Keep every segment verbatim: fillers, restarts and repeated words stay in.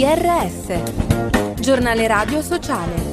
R S, giornale radio sociale.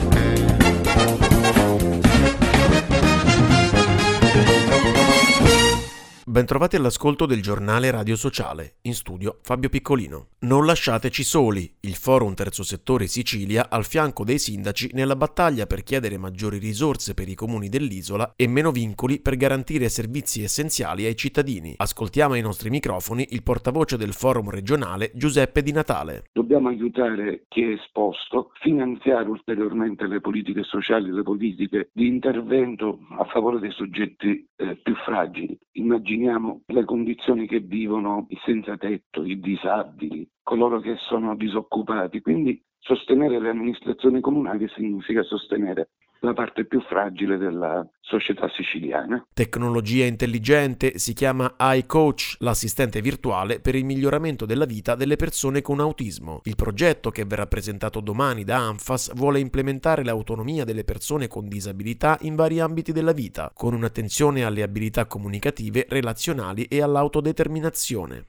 Bentrovati all'ascolto del giornale radio sociale, in studio Fabio Piccolino. Non lasciateci soli, il Forum Terzo Settore Sicilia al fianco dei sindaci nella battaglia per chiedere maggiori risorse per i comuni dell'isola e meno vincoli per garantire servizi essenziali ai cittadini. Ascoltiamo ai nostri microfoni il portavoce del Forum regionale Giuseppe Di Natale. Dobbiamo aiutare chi è esposto, finanziare ulteriormente le politiche sociali, le politiche di intervento a favore dei soggetti eh, più fragili. Immaginiamo le condizioni che vivono i senza tetto, i disabili, coloro che sono disoccupati. Quindi sostenere le amministrazioni comunali significa sostenere la parte più fragile della società siciliana. Tecnologia intelligente, si chiama iCoach, l'assistente virtuale per il miglioramento della vita delle persone con autismo. Il progetto, che verrà presentato domani da ANFAS, vuole implementare l'autonomia delle persone con disabilità in vari ambiti della vita, con un'attenzione alle abilità comunicative, relazionali e all'autodeterminazione.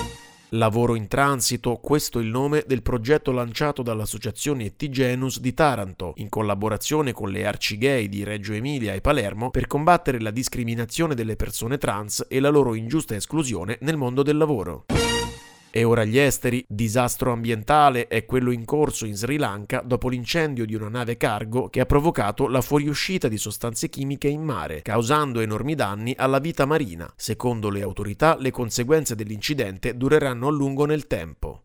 Lavoro in transito, questo è il nome del progetto lanciato dall'associazione Ettigenus di Taranto, in collaborazione con le Arcigay di Reggio Emilia e Palermo, per combattere la discriminazione delle persone trans e la loro ingiusta esclusione nel mondo del lavoro. E ora gli esteri. Disastro ambientale è quello in corso in Sri Lanka dopo l'incendio di una nave cargo che ha provocato la fuoriuscita di sostanze chimiche in mare, causando enormi danni alla vita marina. Secondo le autorità, le conseguenze dell'incidente dureranno a lungo nel tempo.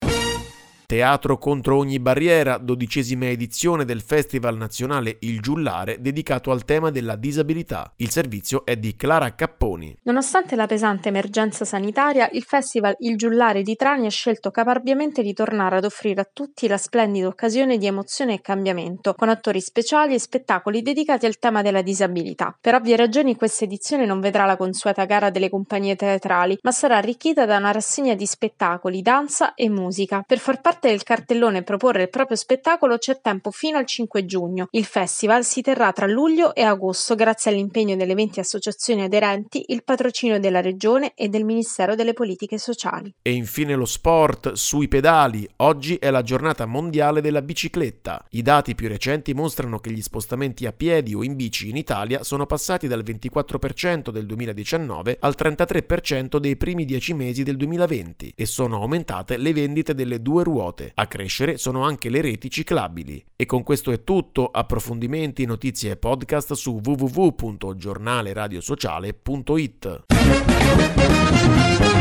Teatro contro ogni barriera, dodicesima edizione del Festival Nazionale Il Giullare dedicato al tema della disabilità. Il servizio è di Clara Capponi. Nonostante la pesante emergenza sanitaria, il Festival Il Giullare di Trani ha scelto caparbiamente di tornare ad offrire a tutti la splendida occasione di emozione e cambiamento, con attori speciali e spettacoli dedicati al tema della disabilità. Per ovvie ragioni questa edizione non vedrà la consueta gara delle compagnie teatrali, ma sarà arricchita da una rassegna di spettacoli, danza e musica. Per far parte del cartellone e proporre il proprio spettacolo c'è tempo fino al cinque giugno. Il festival si terrà tra luglio e agosto grazie all'impegno delle venti associazioni aderenti, il patrocinio della Regione e del Ministero delle Politiche Sociali. E infine lo sport sui pedali. Oggi è la giornata mondiale della bicicletta. I dati più recenti mostrano che gli spostamenti a piedi o in bici in Italia sono passati dal ventiquattro per cento del duemiladiciannove al trentatré per cento dei primi dieci mesi del duemilaventi e sono aumentate le vendite delle due ruote. A crescere sono anche le reti ciclabili. E con questo è tutto. Approfondimenti, notizie e podcast su w w w punto giornale radio sociale punto it.